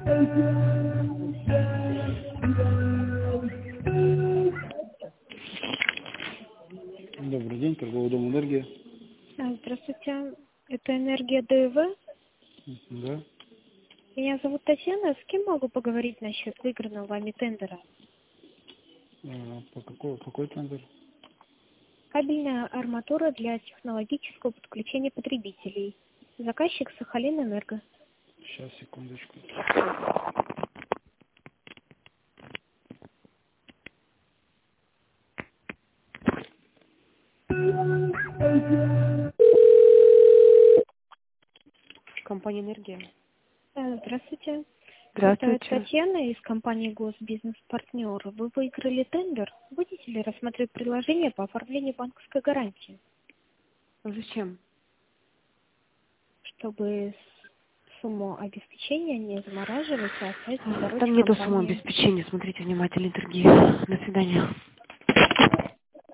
Добрый день, торговый дом «Энергия». Здравствуйте, это «Энергия ДВ». Да. Меня зовут Татьяна. С кем могу поговорить насчет выигранного вами тендера? Какой тендер? Кабельная арматура для технологического подключения потребителей. Заказчик Сахалинэнерго. Сейчас, секундочку. Компания «Энергия». Здравствуйте. Здравствуйте. Это Татьяна из компании «Госбизнес-партнер». Вы выиграли тендер. Будете ли рассмотреть предложение по оформлению банковской гарантии? Зачем? Чтобы сумму обеспечения не замораживать, а оставить на дорожке Там нету суммы компании. обеспечения. Смотрите внимательно, «Энергия». До свидания.